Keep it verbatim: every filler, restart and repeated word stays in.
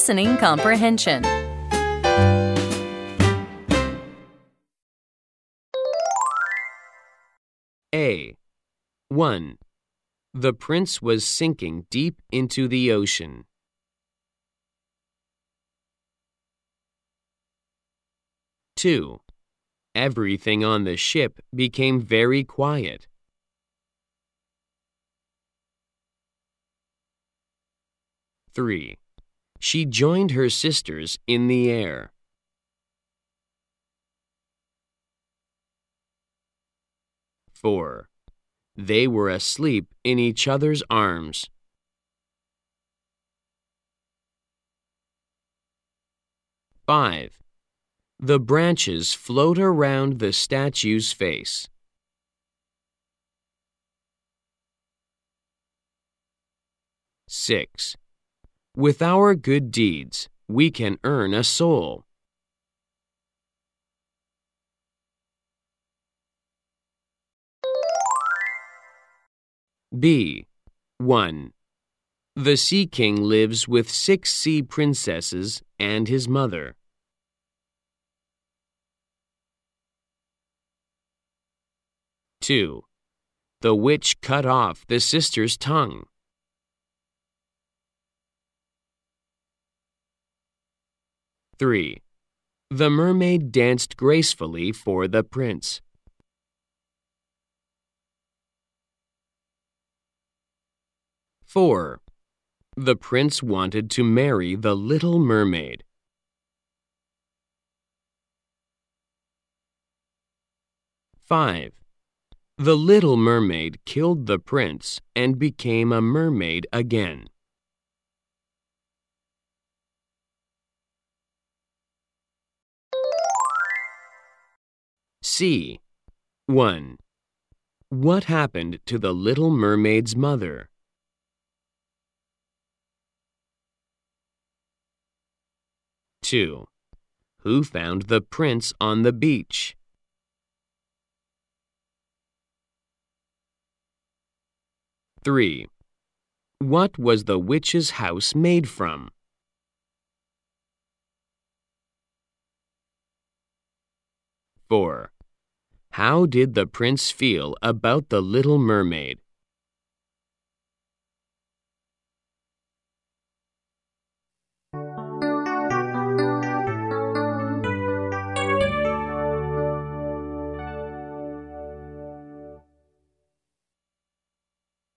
listening comprehension. A. one. The prince was sinking deep into the ocean. two. Everything on the ship became very quiet. three. She joined her sisters in the air. four. They were asleep in each other's arms. five. The branches float around the statue's face. six. With our good deeds, we can earn a soul. B. one. The Sea King lives with six sea princesses and his mother. two. The witch cut off the sister's tongue. three. The mermaid danced gracefully for the prince. four. The prince wanted to marry the little mermaid. five. The little mermaid killed the prince and became a mermaid again. C. one. What happened to the little mermaid's mother? two. Who found the prince on the beach? three. What was the witch's house made from? four. How did the prince feel about the little mermaid?